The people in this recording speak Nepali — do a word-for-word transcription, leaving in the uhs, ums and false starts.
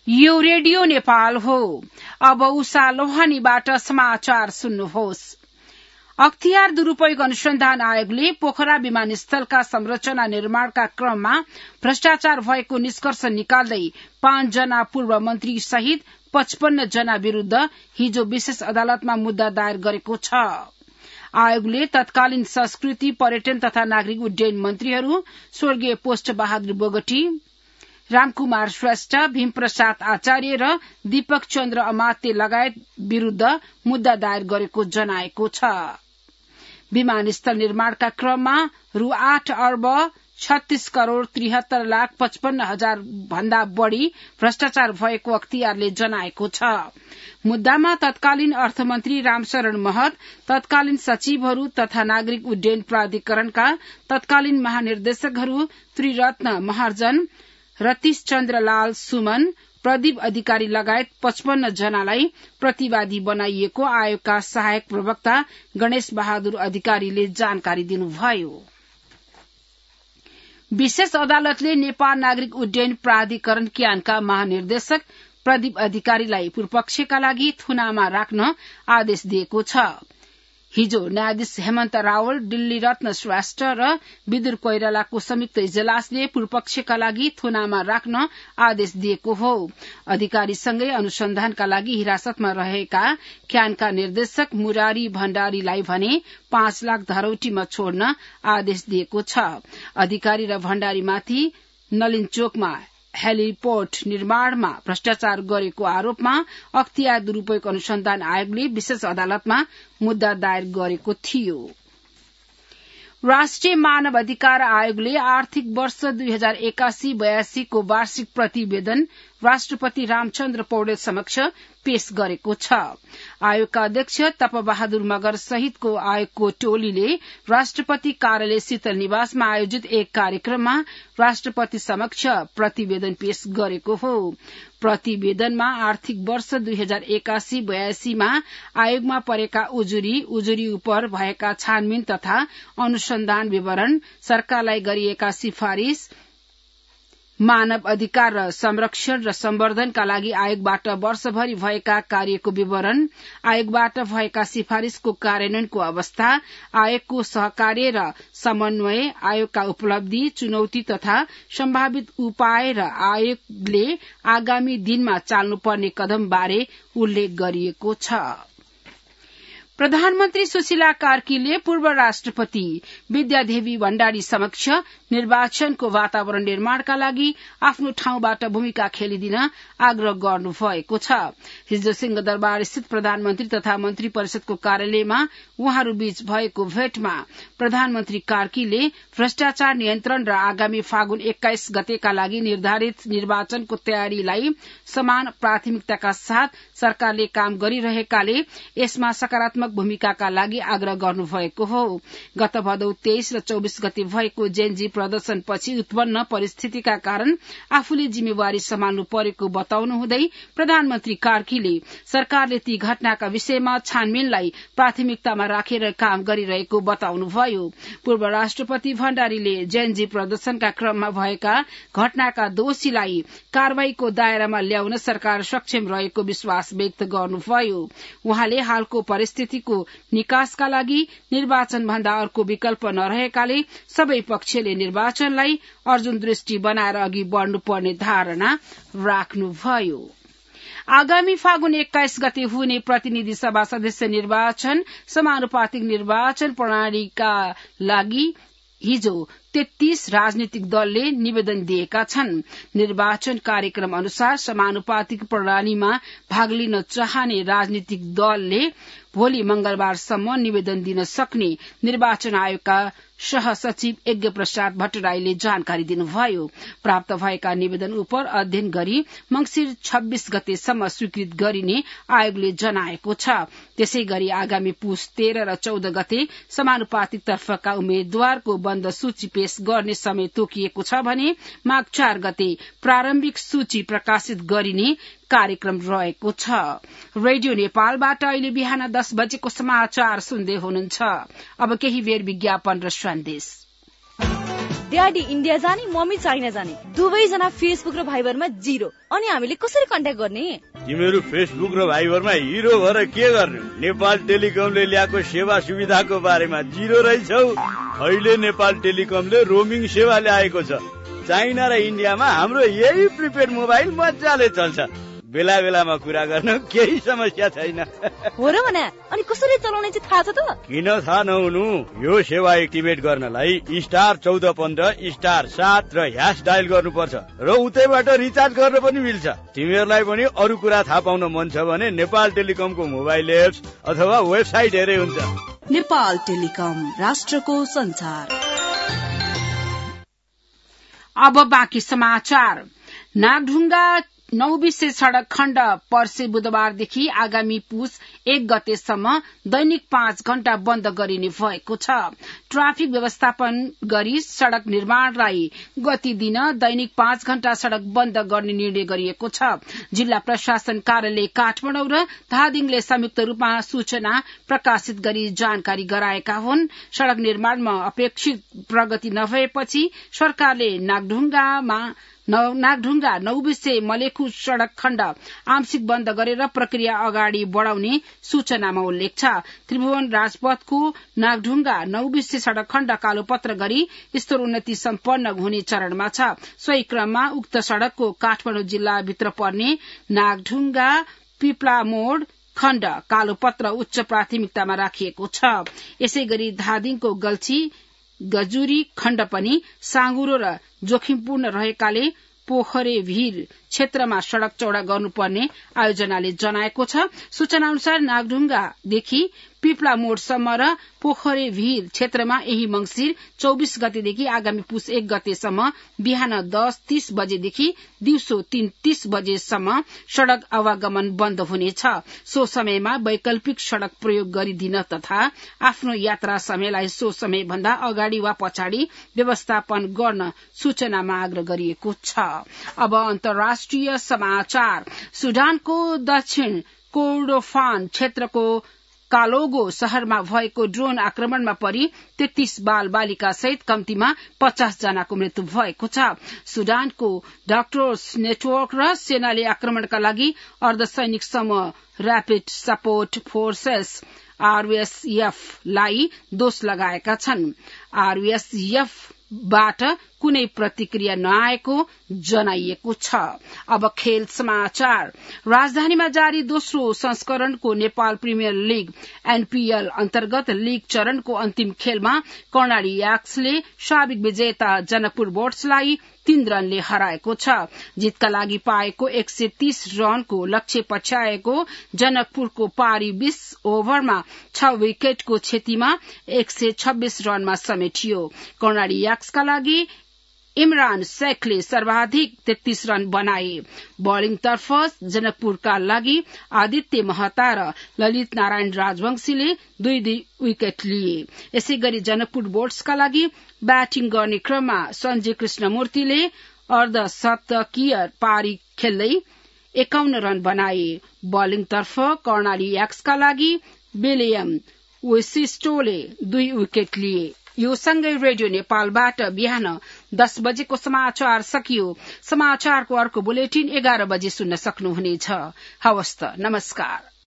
यो रेडियो नेपाल हो। अब उषा लोहानीबाट समाचार सुन्नुहोस्। अख्तियार दुरूपयोग अनुसन्धान आयोगले पोखरा विमानस्थलका संरचना निर्माणका क्रममा भ्रष्टाचार भएको निष्कर्ष निकाल्दै पाँचजना पूर्व मन्त्री सहित पचपन्न जना विरूद्ध हिजो विशेष अदालतमा मुद्दा दायर गरेको छ। आयोगले तत्कालीन संस्कृति, पर्यटन तथा नागरिक उड्डयन मन्त्रीहरू स्वर्गीय पोस्ट बहादुर बोगटी, रामकुमार श्रेष्ठ, भीमप्रसाद आचार्य र दीपक चन्द्र अमात्य लगायत विरूद्ध मुद्दा दायर गरेको जनाएको छ। विमानस्थल निर्माणका क्रममा रु आठ अर्ब छत्तीस करोड़ त्रिहत्तर लाख पचपन्न हजार भन्दा बढ़ी भ्रष्टाचार भएको अख्तियारले जनाएको छ। मुद्दामा तत्कालीन अर्थमन्त्री रामशरण महत, तत्कालीन सचिवहरू तथा नागरिक उड्डयन प्राधिकरणका तत्कालीन महानिर्देशकहरू त्रिरत्न महर्जन, रतीश चन्द्र लाल सुमन, प्रदीप अधिकारी लगायत पचपन्न जनालाई प्रतिवादी बनाइएको आयोगका सहायक प्रवक्ता गणेश बहादुर अधिकारीले जानकारी दिनुभयो। विशेष अदालतले नेपाल नागरिक उड्डयन प्राधिकरण क्यानका महानिर्देशक प्रदीप अधिकारीलाई पूर्वपक्षका लागि थुनामा राख्न आदेश दिएको छ। हिजो न्यायाधीश हेमन्त रावल, दिल्ली रत्न श्रेष्ठ र विदुर कोइरालाको संयुक्त इजलासले पूर्वपक्षका लागि थुनामा राख्न आदेश दिएको हो। अधिकारीसँगै अनुसन्धानका लागि हिरासतमा रहेका क्यानका निर्देशक मुरारी भण्डारीलाई भने पाँच लाख धरौटीमा छोड्न आदेश दिएको छ। अधिकारी र भण्डारीमाथि नलिनचोकमा हेलिपोर्ट निर्माणमा भ्रष्टाचार गरेको आरोपमा अख्तियार दुरूपयोग अनुसन्धान आयोगले विशेष अदालतमा मुद्दा दायर गरेको थियो। राष्ट्रिय मानव अधिकार आयोगले आर्थिक वर्ष दुई हजार एकासी बयासी को वार्षिक प्रतिवेदन राष्ट्रपति रामचन्द्र पौडेल समक्ष पेश गरेको छ। आयोगका अध्यक्ष तपबहादुर मगर सहितको आयोगको टोलीले राष्ट्रपति कार्यालय शीतल निवासमा आयोजित एक कार्यक्रममा राष्ट्रपति समक्ष प्रतिवेदन पेश गरेको हो। प्रतिवेदनमा आर्थिक वर्ष दुई हजार एकासी बयासीमा आयोगमा परेका उजुरी, उजुरी उपर भएका छानबिन तथा अनुसन्धान विवरण, सरकारलाई गरिएका सिफारिश, मानव अधिकार र संरक्षण र सम्वर्धनका लागि आयोगबाट वर्षभरि भएका कार्यको विवरण, आयोगबाट भएका सिफारिशको कार्यान्वयनको अवस्था, आयोगको सहकार्य र समन्वय, आयोगका उपलब्धि, चुनौती तथा सम्भावित उपाय र आयोगले आगामी दिनमा चाल्नुपर्ने कदम बारे उल्लेख गरिएको छ। प्रधानमन्त्री सुशीला कार्कीले पूर्व राष्ट्रपति विद्यादेवी भण्डारी समक्ष निर्वाचनको वातावरण निर्माणका लागि आफ्नो ठाउँबाट भूमिका खेलिदिन आग्रह गर्नुभएको छ। हिजो सिंहदरबार स्थित प्रधानमन्त्री तथा मन्त्री परिषदको कार्यालयमा उहाँहरूबीच भएको भेटमा प्रधानमन्त्री कार्कीले भ्रष्टाचार नियन्त्रण र आगामी फागुन एक्काइस गतेका लागि निर्धारित निर्वाचनको तयारीलाई समान प्राथमिकताका साथ सरकारले काम गरिरहेकाले यसमा सकारात्मक भूमिकाका लागि आग्रह गर्नुभएको हो। गत भदौ तेइस र चौबिस गते भएको जेनजी प्रदर्शनपछि उत्पन्न परिस्थितिका कारण आफूले जिम्मेवारी सम्हाल्नु परेको बताउनु हुँदै प्रधानमन्त्री कार्कीले सरकारले ती घटनाका विषयमा छानबिनलाई प्राथमिकतामा राखेर काम गरिरहेको बताउनुभयो। पूर्व राष्ट्रपति भण्डारीले जेनजी प्रदर्शनका क्रममा भएका घटनाका दोषीलाई कारवाहीको दायरामा ल्याउन सरकार सक्षम रहेको विश्वास व्यक्त गर्नुभयो। उहाँले हालको परिस्थितिको निकासका लागि निर्वाचन भन्दा अर्को विकल्प नरहेकाले सबै पक्षले निर्वाचनलाई अर्जुन दृष्टि बनाएर अघि बढ़नुपर्ने धारणा राख्नुभयो। आगामी फागुन एक्काइस गते हुने प्रतिनिधि सभा सदस्य निर्वाचन समानुपातिक निर्वाचन प्रणालीका लागि हिजो तेत्तीस राजनीतिक दलले निवेदन दिएका छन्। निर्वाचन कार्यक्रम अनुसार समानुपातिक प्रणालीमा भाग लिन चाहने राजनीतिक दलले भोलि मंगलबारसम्म निवेदन दिन सक्ने निर्वाचन आयोगका सहसचिव यज्ञ प्रसाद भट्टराईले जानकारी दिनुभयो। प्राप्त भएका निवेदन उपर अध्ययन गरी मंगिर छब्बीस गतेसम्म स्वीकृत गरिने आयोगले जनाएको छ। त्यसै गरी आगामी पुस तेह्र र चौध गते समानुपातिक तर्फका उम्मेद्वारको बन्द सूची पेश गर्ने समय तोकिएको छ भने माघ चार गते प्रारम्भिक सूची प्रकाशित गरिने कार्यक्रम रहेको छ। रेडियो नेपालबाट अहिले बिहान दस बजेको समाचार सुन्दै हुनुहुन्छ। अब केही बेर विज्ञापन र सन्देश। ड्याडी इन्डिया जाने मम्मी चाइना जाने दुवैजना फेसबुक र भाइबरमा जिरो। अनि हामीले कसरी कन्ट्याक्ट गर्ने? तिमीहरू फेसबुक र भाइबरमा हिरो भएर के गर्ने? नेपाल टेलिकमले ल्याएको सेवा सुविधाको बारेमा जिरो रहेछौ। अहिले नेपाल टेलिकमले रोमिङ सेवा ल्याएको छ। चाइना र इन्डियामा हाम्रो यही प्रिपेड मोबाइल मजाले चल्छ। बेला बेलामा कुरा गर्न केही समस्या छैन। हो र भने अनि कसरी चलाउने चाहिँ थाहा छ त? किन थाहा नहुनु? यो सेवा एक्टिभेट गर्नलाई स्टार चौध पन्ध्र स्टार सात र ह्यास डायल गर्नुपर्छ र उतैबाट रिचार्ज गर्न पनि मिल्छ। तिमीहरूलाई पनि अरू कुरा थाहा पाउन मन छ भने नेपाल टेलिकमको मोबाइल एप्स अथवा वेबसाइट हेरे हुन्छ। नेपाल टेलिकम, राष्ट्रको संचार। अब बाँकी समाचार। नागढुङ्गा नौबिसे सड़क खण्ड पर्से बुधबारदेखि आगामी पुस एक गतेसम्म दैनिक पाँच घण्टा बन्द गरिने भएको छ। ट्राफिक व्यवस्थापन गरी सड़क निर्माणलाई गति दिन दैनिक पाँच घण्टा सड़क बन्द गर्ने निर्णय गरिएको छ। जिल्ला प्रशासन कार्यालय काठमाडौँ र धादिङले संयुक्त रूपमा सूचना प्रकाशित गरी जानकारी गराएका हुन्। सड़क निर्माणमा अपेक्षित प्रगति नभएपछि सरकारले नागढुङ्गामा नागढुङ्गा नौबिसे मलेखु सड़क खण्ड आंशिक बन्द गरेर प्रक्रिया अगाडि बढ़ाउने सूचनामा उल्लेख छ। त्रिभुवन राजपथको नागढुङ्गा नौबिसे सड़क खण्ड कालोपत्र गरी स्तरोन्नति सम्पन्न हुने चरणमा छ। सोही क्रममा उक्त सड़कको काठमाडौँ जिल्लाभित्र पर्ने नागढुङ्गा पिप्ला मोड़ खण्ड कालोपत्र उच्च प्राथमिकतामा राखिएको छ। यसै गरी धादिङको गल्छी गजुरी खण्ड पनि साँगुरो र जोखिमपूर्ण रहेकाले पोखरे भीर क्षेत्रमा सड़क चौड़ा गर्नुपर्ने आयोजनाले जनाएको छ। सूचना अनुसार नागढुङ्गादेखि पिप्ला मोडसम्म र पोखरे भीर क्षेत्रमा यही मंगिर चौबीस गतेदेखि आगामी पुस एक गतेसम्म बिहान दस तीस बजेदेखि दिउँसो तीन तीस बजेसम्म सड़क आवागमन बन्द हुनेछ। सो समयमा वैकल्पिक सड़क प्रयोग गरिदिन तथा आफ्नो यात्रा समयलाई सो समय भन्दा अगाडि वा पछाडि व्यवस्थापन गर्न सूचनामा आग्रह गरिएको छ। अब अन्तर्राष्ट्रिय समाचार। सुडानको दक्षिण कोर्डोफान क्षेत्रको कालोगो शहरमा भएको ड्रोन आक्रमणमा परि तेत्तीस बाल बालिका सहित कम्तीमा पचास जनाको मृत्यु भएको छ। सुडानको डक्टर्स नेटवर्क र सेनाले आक्रमणका लागि अर्धसैनिक समूह र्यापिड सपोर्ट फोर्सेस आरएसएफ लाई दोष लगाएका छन्। आरएसएफ बाट कुनै प्रतिक्रिया नआएको जनाइएको छ। अब खेल समाचार। राजधानीमा जारी दोस्रो संस्करणको नेपाल प्रिमियर लीग एनपीएल अन्तर्गत लीग चरणको अन्तिम खेलमा कर्णाली याक्सले साबिक विजेता जनकपुर बोर्ड्सलाई तीन रनले हराएको छ। जितका लागि पाएको एक सय तीस रनको लक्ष्य पछ्याएको जनकपुरको पारी बीस ओभरमा छ विकेटको क्षतिमा एक सय छब्बीस रनमा समेटियो। कर्णाली याक्सका लागि इमरान शेखले सर्वाधिक तेत्तीस रन बनाए। बलिङतर्फ जनकपुरका लागि आदित्य महता र ललित नारायण राजवंशीले दुई दुई विकेट लिए। यसै गरी जनकपुर बोर्ड्सका लागि ब्याटिङ गर्ने क्रममा सञ्जय कृष्णमूर्तिले अर्धशतकीय पारी खेल्दै एकाउन्न रन बनाए। बलिङतर्फ कर्णाली याक्सका लागि विलियम विशिष्टोले दुई विकेट लिए। यो सँगै रेडियो नेपालबाट बिहान दस बजेको समाचार सकियो। समाचारको अर्को बुलेटिन एघार बजे सुन्न सक्नुहुनेछ। हवस् त, नमस्कार।